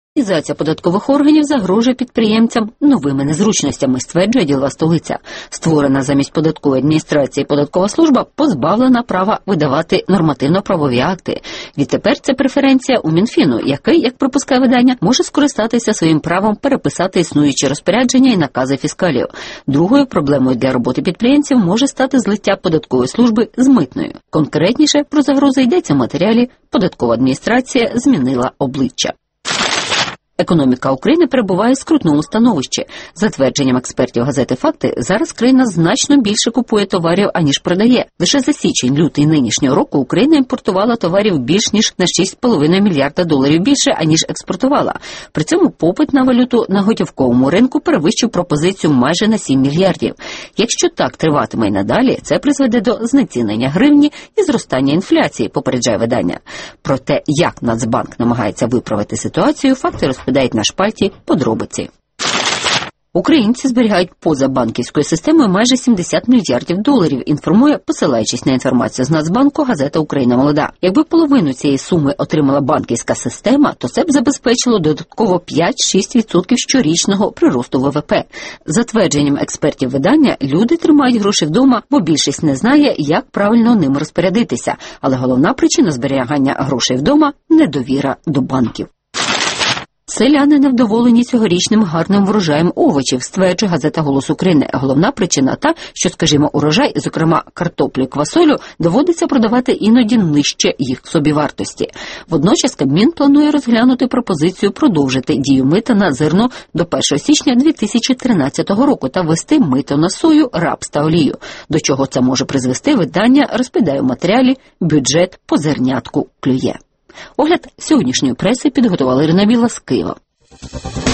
Організація податкових органів загрожує підприємцям новими незручностями, стверджує ділова столиця. Створена замість податкової адміністрації податкова служба позбавлена права видавати нормативно-правові акти. Відтепер це преференція у Мінфіну, який, як припускає видання, може скористатися своїм правом переписати існуючі розпорядження і накази фіскалів. Другою проблемою для роботи підприємців може стати злиття податкової служби з митною. Конкретніше про загрози йдеться в матеріалі «Податкова адміністрація змінила обличчя». Економіка України перебуває в скрутному становищі. За твердженням експертів газети «Факти», зараз країна значно більше купує товарів, аніж продає. Лише за січень-лютий нинішнього року Україна імпортувала товарів більш ніж на 6,5 мільярда доларів більше, аніж експортувала. При цьому попит на валюту на готівковому ринку перевищив пропозицію майже на 7 мільярдів. Якщо так триватиме й надалі, це призведе до знецінення гривні і зростання інфляції, попереджає видання. Про те, як Нацбанк намагається виправити ситуацію, «Факти» розповідають на шпальті подробиці. Українці зберігають поза банківською системою майже 70 мільярдів доларів, інформує, посилаючись на інформацію з Нацбанку, газета «Україна молода». Якби половину цієї суми отримала банківська система, то це б забезпечило додатково 5-6% щорічного приросту ВВП. За твердженням експертів видання, люди тримають гроші вдома, бо більшість не знає, як правильно ними розпорядитися. Але головна причина зберігання грошей вдома – недовіра до банків. Селяни невдоволені цьогорічним гарним врожаєм овочів, стверджує газета «Голос України». Головна причина та, що, скажімо, урожай, зокрема картоплю і квасолю, доводиться продавати іноді нижче їх собівартості. Водночас Кабмін планує розглянути пропозицію продовжити дію мита на зерно до 1 січня 2013 року та ввести мито на сою, рапс та олію. До чого це може призвести, видання розповідає у матеріалі «Бюджет по зернятку клює». Огляд сьогоднішньої преси підготувала Ірина Біла з Києва.